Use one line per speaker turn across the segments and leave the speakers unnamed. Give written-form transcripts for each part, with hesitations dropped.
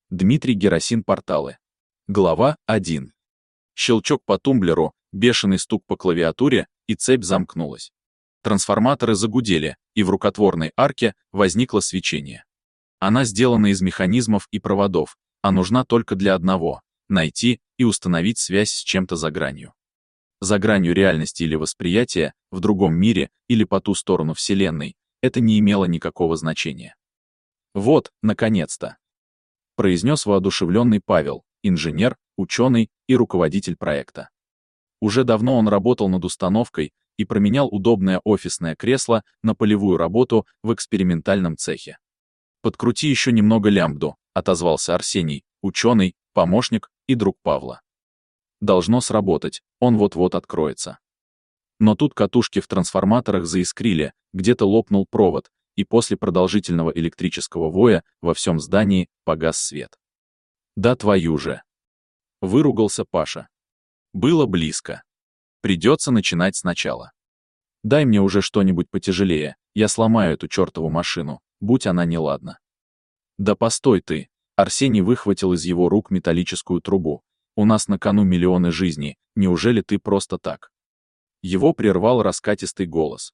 Дмитрий Герасин, порталы. Глава 1. Щелчок по тумблеру, бешеный стук по клавиатуре, и цепь замкнулась. Трансформаторы загудели, и в рукотворной арке возникло свечение. Она сделана из механизмов и проводов, а нужна только для одного — найти и установить связь с чем-то за гранью. За гранью реальности или восприятия, в другом мире или по ту сторону Вселенной, это не имело никакого значения. «Вот, наконец-то!» — произнес воодушевленный Павел, инженер, ученый и руководитель проекта. Уже давно он работал над установкой и променял удобное офисное кресло на полевую работу в экспериментальном цехе. «Подкрути еще немного лямбду», — отозвался Арсений, ученый, помощник и друг Павла. «Должно сработать, он вот-вот откроется». Но тут катушки в трансформаторах заискрили, где-то лопнул провод, и после продолжительного электрического воя во всем здании погас свет. «Да твою же!» — выругался Паша. «Было близко. Придется начинать сначала. Дай мне уже что-нибудь потяжелее, я сломаю эту чертову машину, будь она неладна». «Да постой ты!» — Арсений выхватил из его рук металлическую трубу. «У нас на кону миллионы жизней, неужели ты просто так?» Его прервал раскатистый голос.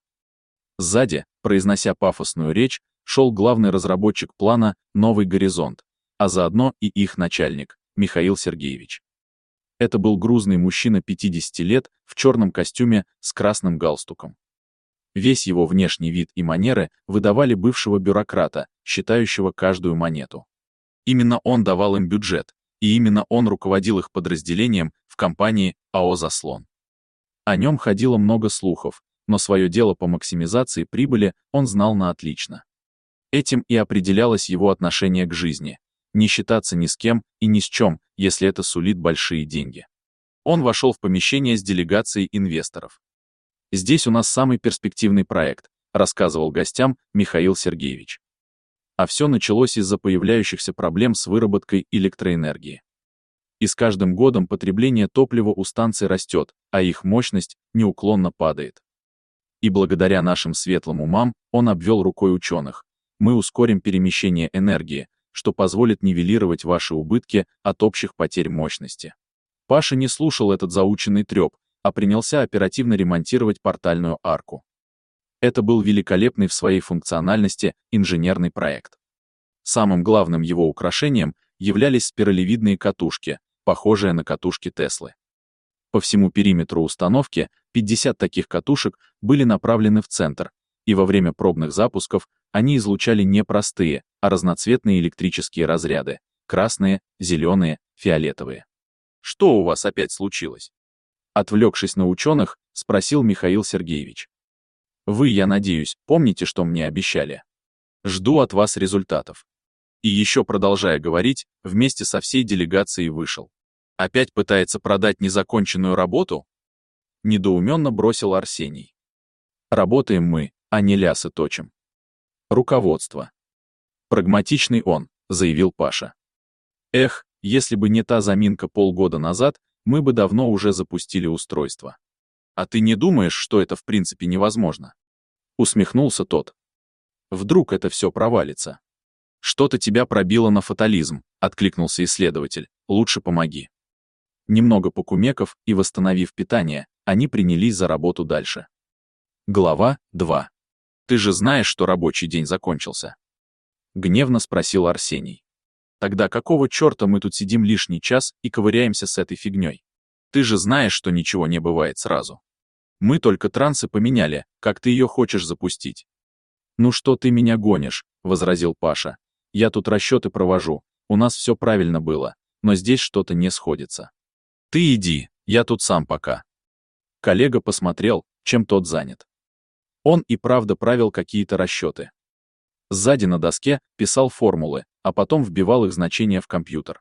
Сзади, произнося пафосную речь, шел главный разработчик плана «Новый горизонт», а заодно и их начальник, Михаил Сергеевич. Это был грузный мужчина 50 лет в черном костюме с красным галстуком. Весь его внешний вид и манеры выдавали бывшего бюрократа, считающего каждую монету. Именно он давал им бюджет, и именно он руководил их подразделением в компании АО «Заслон». О нем ходило много слухов, но свое дело по максимизации прибыли он знал на отлично. Этим и определялось его отношение к жизни. Не считаться ни с кем и ни с чем, если это сулит большие деньги. Он вошел в помещение с делегацией инвесторов. «Здесь у нас самый перспективный проект», рассказывал гостям Михаил Сергеевич. А все началось из-за появляющихся проблем с выработкой электроэнергии. И с каждым годом потребление топлива у станций растет, а их мощность неуклонно падает. И благодаря нашим светлым умам, он обвел рукой ученых, мы ускорим перемещение энергии, что позволит нивелировать ваши убытки от общих потерь мощности. Паша не слушал этот заученный треп, а принялся оперативно ремонтировать портальную арку. Это был великолепный в своей функциональности инженерный проект. Самым главным его украшением являлись спиралевидные катушки, похожие на катушки Теслы. По всему периметру установки 50 таких катушек были направлены в центр, и во время пробных запусков они излучали не простые, а разноцветные электрические разряды — красные, зеленые, фиолетовые. «Что у вас опять случилось?» Отвлекшись на ученых, спросил Михаил Сергеевич. «Вы, я надеюсь, помните, что мне обещали? Жду от вас результатов». И еще продолжая говорить, вместе со всей делегацией вышел. «Опять пытается продать незаконченную работу?» Недоуменно бросил Арсений. «Работаем мы, а не лясы точим». Руководство. «Прагматичный он», заявил Паша. «Эх, если бы не та заминка полгода назад, мы бы давно уже запустили устройство». «А ты не думаешь, что это в принципе невозможно?» Усмехнулся тот. «Вдруг это все провалится?» «Что-то тебя пробило на фатализм», откликнулся исследователь, «лучше помоги». Немного покумеков и восстановив питание, они принялись за работу дальше. Глава 2. «Ты же знаешь, что рабочий день закончился?» Гневно спросил Арсений. «Тогда какого черта мы тут сидим лишний час и ковыряемся с этой фигней? Ты же знаешь, что ничего не бывает сразу. Мы только трансы поменяли, как ты ее хочешь запустить». «Ну что ты меня гонишь?» — возразил Паша. «Я тут расчеты провожу, у нас все правильно было, но здесь что-то не сходится». «Ты иди, я тут сам пока». Коллега посмотрел, чем тот занят. Он и правда правил какие-то расчеты. Сзади на доске писал формулы, а потом вбивал их значения в компьютер.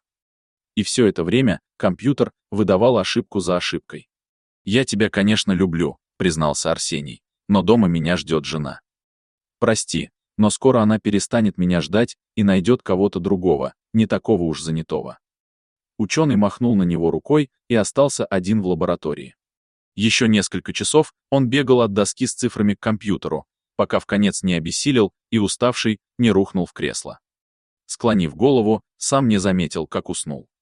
И все это время компьютер выдавал ошибку за ошибкой. «Я тебя, конечно, люблю», — признался Арсений, «но дома меня ждет жена. Прости, но скоро она перестанет меня ждать и найдет кого-то другого, не такого уж занятого». Ученый махнул на него рукой и остался один в лаборатории. Еще несколько часов он бегал от доски с цифрами к компьютеру, пока вконец не обессилел и, уставший, не рухнул в кресло. склонив голову, сам не заметил, как уснул.